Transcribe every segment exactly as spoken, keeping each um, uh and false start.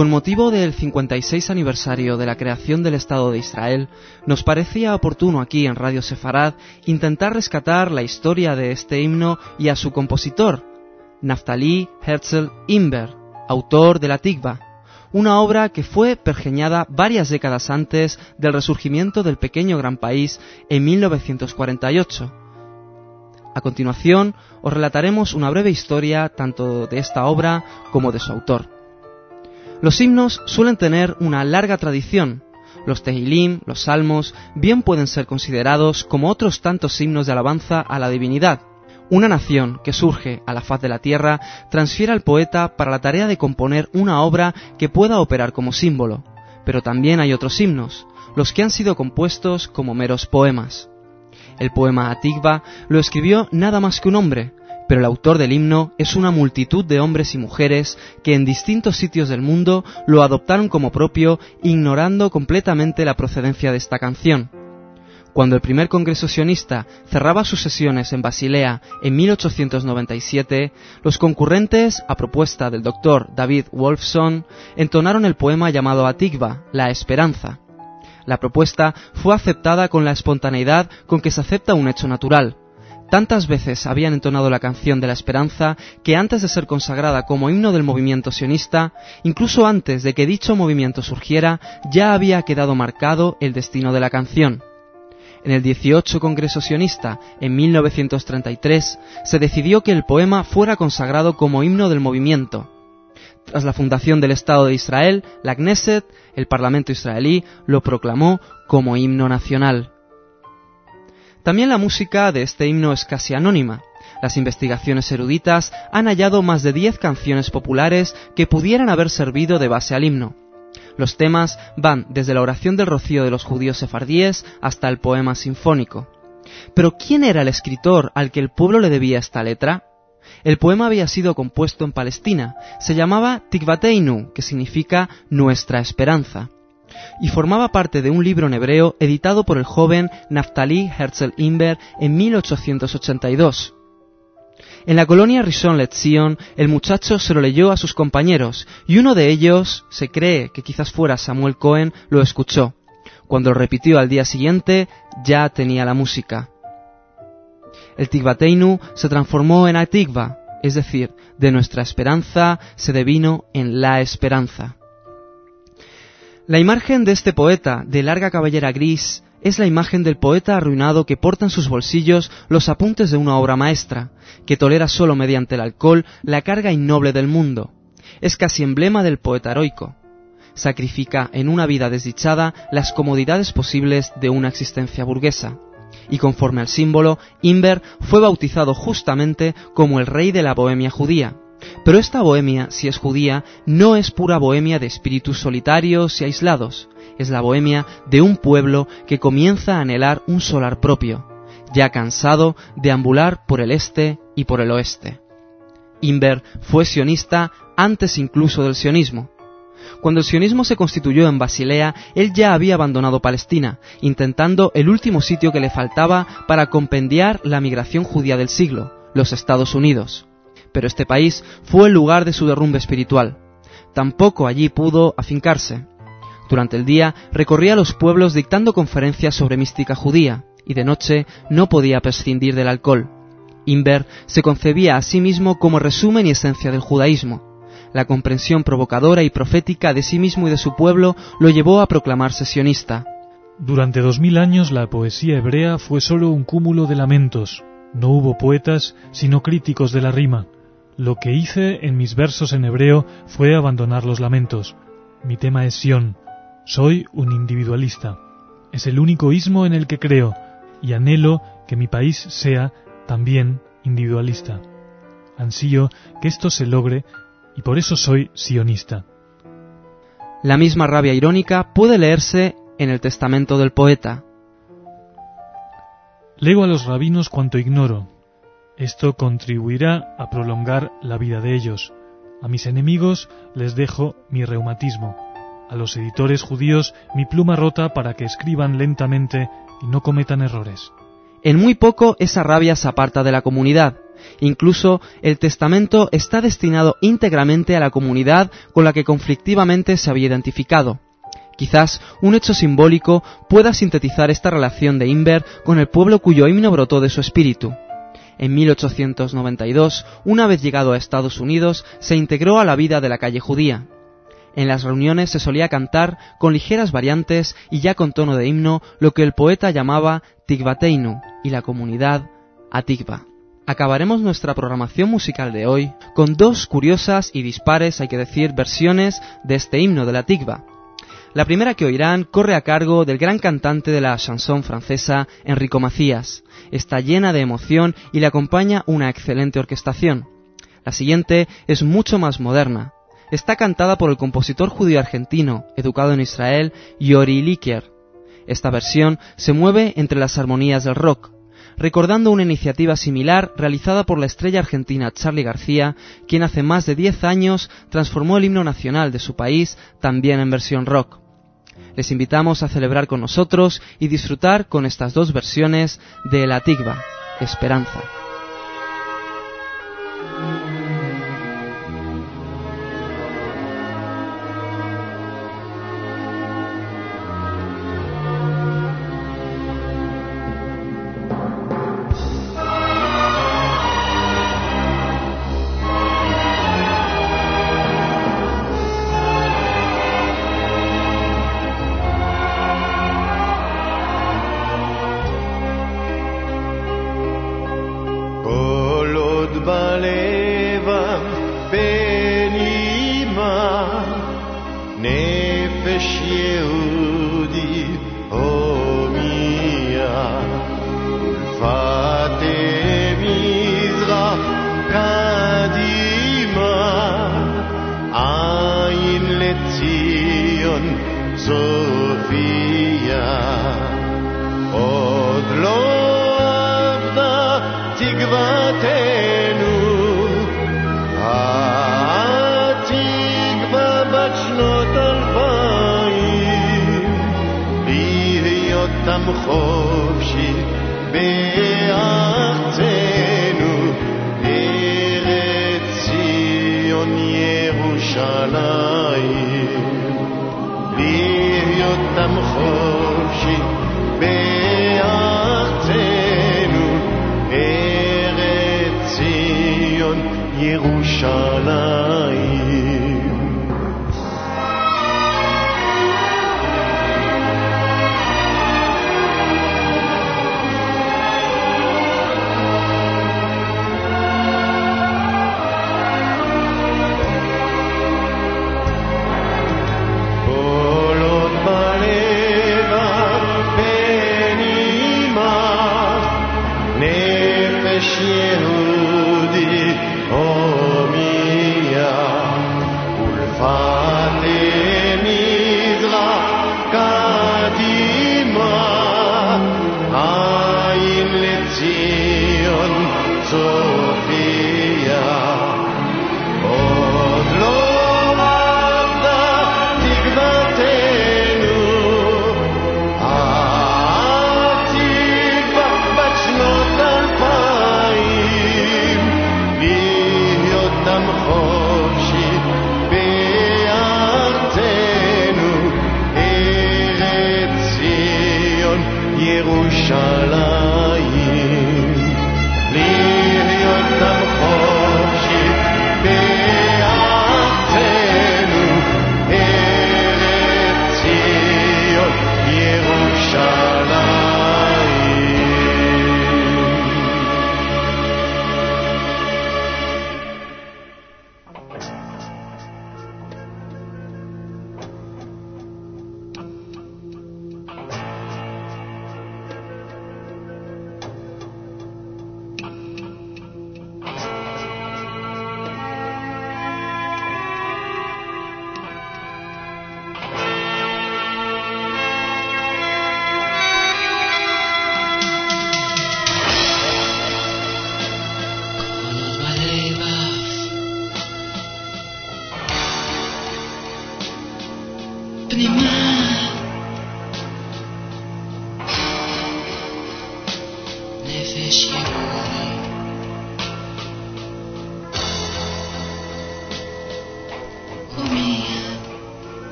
Con motivo del cincuenta y seis aniversario de la creación del Estado de Israel, nos parecía oportuno aquí en Radio Sefarad intentar rescatar la historia de este himno y a su compositor, Naftali Herzl Imber, autor de la Tikva, una obra que fue pergeñada varias décadas antes del resurgimiento del pequeño gran país en mil novecientos cuarenta y ocho. A continuación, os relataremos una breve historia tanto de esta obra como de su autor. Los himnos suelen tener una larga tradición. Los Tehilim, los salmos, bien pueden ser considerados como otros tantos himnos de alabanza a la divinidad. Una nación que surge a la faz de la tierra transfiere al poeta para la tarea de componer una obra que pueda operar como símbolo. Pero también hay otros himnos, los que han sido compuestos como meros poemas. El poema Atikva lo escribió nada más que un hombre, pero el autor del himno es una multitud de hombres y mujeres que en distintos sitios del mundo lo adoptaron como propio, ignorando completamente la procedencia de esta canción. Cuando el primer congreso sionista cerraba sus sesiones en Basilea en mil ochocientos noventa y siete, los concurrentes, a propuesta del doctor David Wolfson, entonaron el poema llamado Atikva, la esperanza. La propuesta fue aceptada con la espontaneidad con que se acepta un hecho natural. Tantas veces habían entonado la canción de la esperanza que antes de ser consagrada como himno del movimiento sionista, incluso antes de que dicho movimiento surgiera, ya había quedado marcado el destino de la canción. En el dieciocho Congreso Sionista, en mil novecientos treinta y tres, se decidió que el poema fuera consagrado como himno del movimiento. Tras la fundación del Estado de Israel, la Knesset, el Parlamento israelí, lo proclamó como himno nacional. También la música de este himno es casi anónima. Las investigaciones eruditas han hallado más de diez canciones populares que pudieran haber servido de base al himno. Los temas van desde la oración del rocío de los judíos sefardíes hasta el poema sinfónico. Pero ¿quién era el escritor al que el pueblo le debía esta letra? El poema había sido compuesto en Palestina, se llamaba Tikvateinu, que significa nuestra esperanza, y formaba parte de un libro en hebreo editado por el joven Naftali Herzl Imber en mil ochocientos ochenta y dos. En la colonia Rishon LeZion, el muchacho se lo leyó a sus compañeros, y uno de ellos, se cree que quizás fuera Samuel Cohen, lo escuchó. Cuando lo repitió al día siguiente, ya tenía la música. El Tikvateinu se transformó en Atikva, es decir, de nuestra esperanza se devino en la esperanza. La imagen de este poeta, de larga cabellera gris, es la imagen del poeta arruinado que porta en sus bolsillos los apuntes de una obra maestra, que tolera solo mediante el alcohol la carga innoble del mundo. Es casi emblema del poeta heroico. Sacrifica en una vida desdichada las comodidades posibles de una existencia burguesa. Y conforme al símbolo, Imber fue bautizado justamente como el rey de la bohemia judía. Pero esta bohemia, si es judía, no es pura bohemia de espíritus solitarios y aislados. Es la bohemia de un pueblo que comienza a anhelar un solar propio, ya cansado de ambular por el este y por el oeste. Imber fue sionista antes incluso del sionismo. Cuando el sionismo se constituyó en Basilea, él ya había abandonado Palestina, intentando el último sitio que le faltaba para compendiar la migración judía del siglo, los Estados Unidos. Pero este país fue el lugar de su derrumbe espiritual. Tampoco allí pudo afincarse. Durante el día recorría los pueblos dictando conferencias sobre mística judía, y de noche no podía prescindir del alcohol. Imber se concebía a sí mismo como resumen y esencia del judaísmo. La comprensión provocadora y profética de sí mismo y de su pueblo lo llevó a proclamarse sionista. Durante dos mil años la poesía hebrea fue solo un cúmulo de lamentos. No hubo poetas, sino críticos de la rima. Lo que hice en mis versos en hebreo fue abandonar los lamentos. Mi tema es Sion. Soy un individualista. Es el único ismo en el que creo, y anhelo que mi país sea también individualista. Ansío que esto se logre, y por eso soy sionista. La misma rabia irónica puede leerse en el testamento del poeta. Lego a los rabinos cuanto ignoro. Esto contribuirá a prolongar la vida de ellos. A mis enemigos les dejo mi reumatismo. A los editores judíos mi pluma rota para que escriban lentamente y no cometan errores. En muy poco esa rabia se aparta de la comunidad, Incluso el testamento está destinado íntegramente a la comunidad con la que conflictivamente se había identificado. Quizás un hecho simbólico pueda sintetizar esta relación de Inver con el pueblo cuyo himno brotó de su espíritu. En mil ochocientos noventa y dos, una vez llegado a Estados Unidos, se integró a la vida de la calle judía. En las reuniones se solía cantar, con ligeras variantes y ya con tono de himno, lo que el poeta llamaba Tikvateinu y la comunidad Atikva. Acabaremos nuestra programación musical de hoy con dos curiosas y dispares, hay que decir, versiones de este himno de la Tikva. La primera que oirán corre a cargo del gran cantante de la chanson francesa, Enrico Macías. Está llena de emoción y le acompaña una excelente orquestación. La siguiente es mucho más moderna. Está cantada por el compositor judío argentino, educado en Israel, Yori Liker. Esta versión se mueve entre las armonías del rock, recordando una iniciativa similar realizada por la estrella argentina Charly García, quien hace más de diez años transformó el himno nacional de su país también en versión rock. Les invitamos a celebrar con nosotros y disfrutar con estas dos versiones de la Tikva, Esperanza.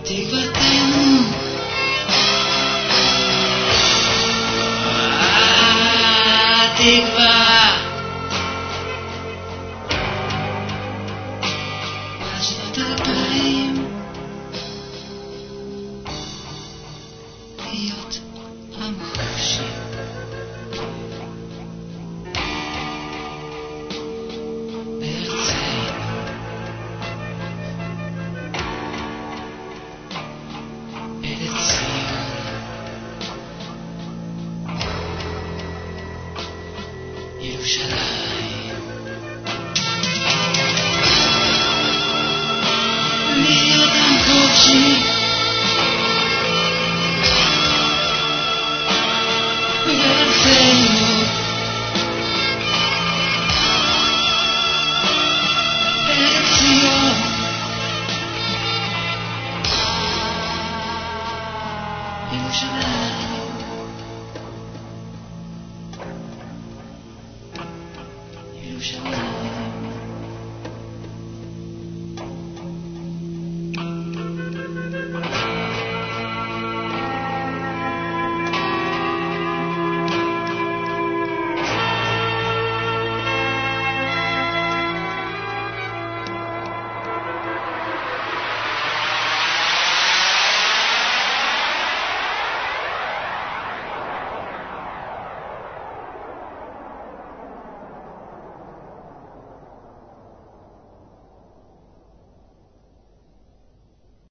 Yerushalayim.